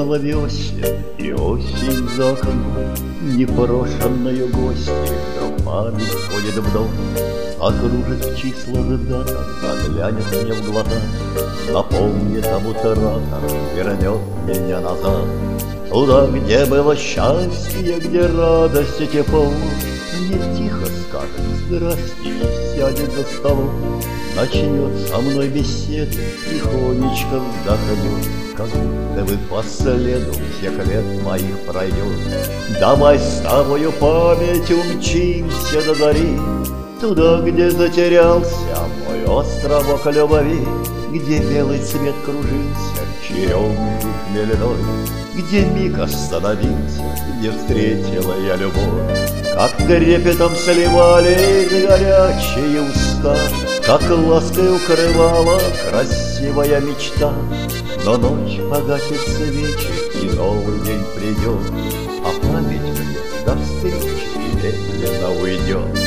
начало весен, и осень за окном, непрошенную гости, вдруг память входит в дом, окружит в числах дата, заглянет мне в глаза, напомнит об утратах, вернет меня назад. Туда, где было счастье, где радость и тепло, мне тихо скажет здрасте и сядет за столом, начнет со мной беседу, тихонечко вздохнет, как будто бы по следу всех лет моих пройдет. Давай с тобою память умчимся до зари, туда, где затерялся мой островок любви, где белый цвет кружился черемухи хмельной, где миг остановился, где встретила я любовь. Как трепетом сливались горячие уста, как лаской укрывала красивая мечта. Но ночь погасит свечи, и новый день придет, а память мне до встречи медленно уйдет.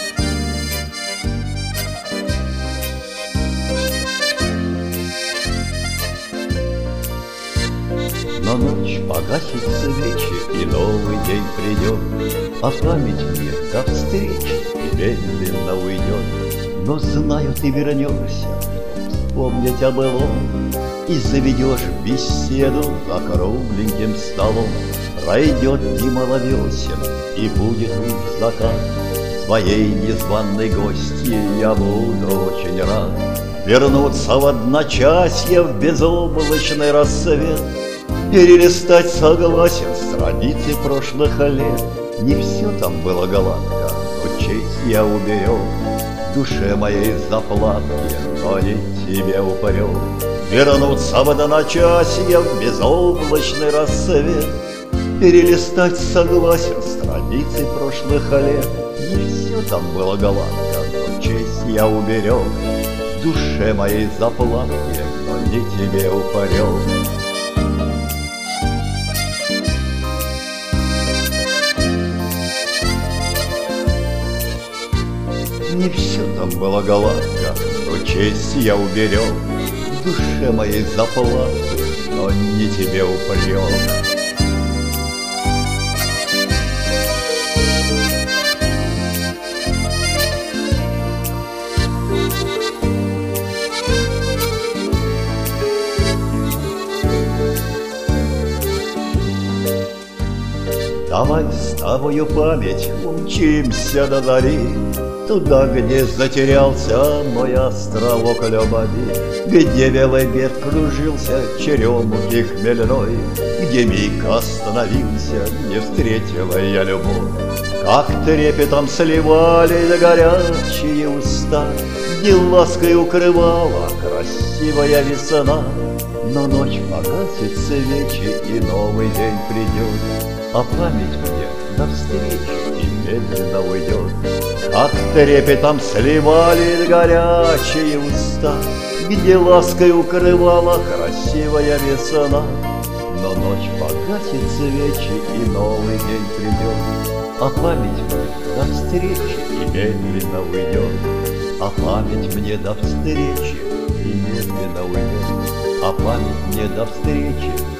Но ночь погасит свечи, и новый день придет, а память мне до встречи и медленно уйдет. Но знаю, ты вернешься, вспомнить о былом, и заведешь беседу за кругленьким столом. Пройдет немало весен, и будет уж закат, своей незваной гостье я буду очень рад вернуться в одночасье в безоблачный рассвет, перелистать согласен страницы прошлых лет. Не все там было гладко, но честь я уберег, душе моей заплатки, но не тебе упрек. Вернуться в одночасье в безоблачный рассвет, перелистать согласен страницы прошлых лет. Не все там было гладко, но честь я уберег, душе моей заплатки, но не тебе упрек. Не все там было гладко, но честь я уберег, душе моей заплатки, но не тебе упрек. Давай с тобою память умчимся до зари, туда, где затерялся мой островок любви, где белый берег кружился черемухи хмельной, где миг остановился, где встретила я любовь. Как трепетом сливались горячие уста, где лаской укрывала красивая весна. Но ночь погасит свечи, и новый день придет, а память мне навстречу и медленно уйдет. Как трепетом сливались горячие уста, где лаской укрывала красивая весна. Но ночь погасит свечи, и новый день придет, а память мне до встречи и медленно уйдет. А память мне до встречи и медленно уйдет. А память мне до встречи